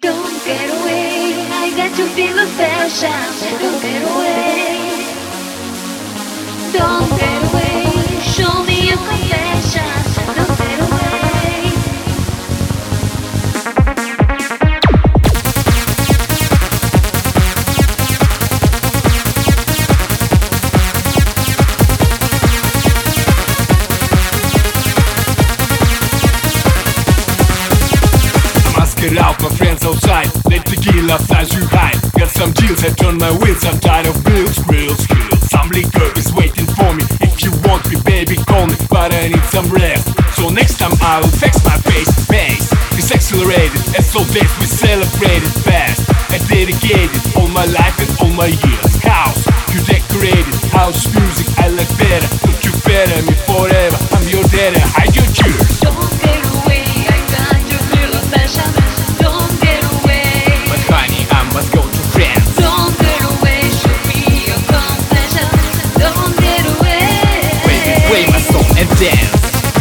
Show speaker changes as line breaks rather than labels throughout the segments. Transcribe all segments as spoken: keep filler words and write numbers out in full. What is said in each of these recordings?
Don't get away, I got to feel a passion. Don't get away, don't get away, show me your confession. Don't get away.
Get out, my friends outside. Let tequila flies you high. Got some deals, I turn my wheels. I'm tired of bills, grills, skills. Some liquor is waiting for me. If you want me, baby, call me. But I need some rest. So next time I will fix my pace. Pace is accelerated. As so days we celebrated fast. I dedicated all my life and all my years. House, you decorated. House music I like better. Don't you better me forever. I'm your daddy, hide your tears.
Don't get away, I got to feel a passion.
Must go to France.
Don't get away, show me your confession. Don't get away.
Baby, play my song and dance.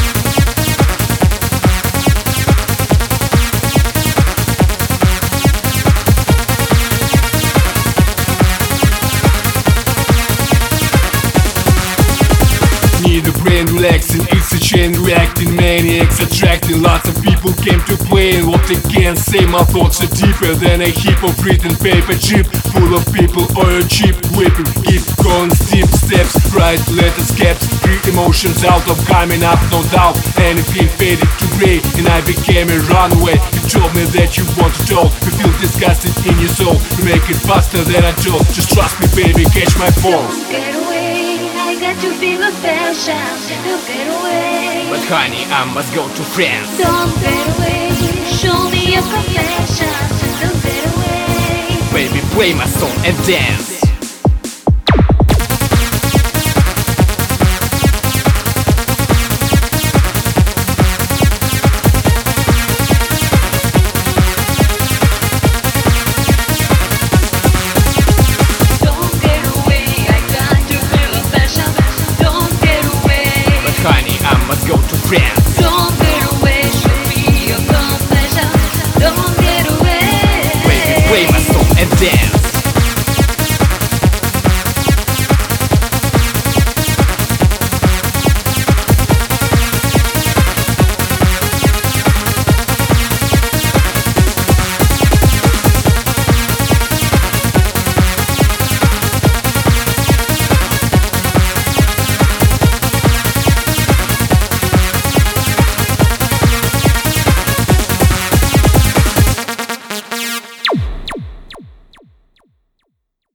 Need a brain relaxing, it's a chain reacting, maniacs attracting. Lots of people came to play, and what they can't say, my thoughts are deeper than a heap of written paper. Chip full of people or a cheap whipping. Keep going, steep steps, right letters, caps. Three emotions out of coming up, no doubt. Anything faded to grey, and I became a runaway. You told me that you want to talk, you feel disgusted in your soul. You make it faster than I told. Just trust me, baby, catch my phone.
Don't get away, I got to feel a passion. Don't get away.
But honey, I must go to France.
Don't get away, show me your confession. Don't get away.
Baby, play my song and dance.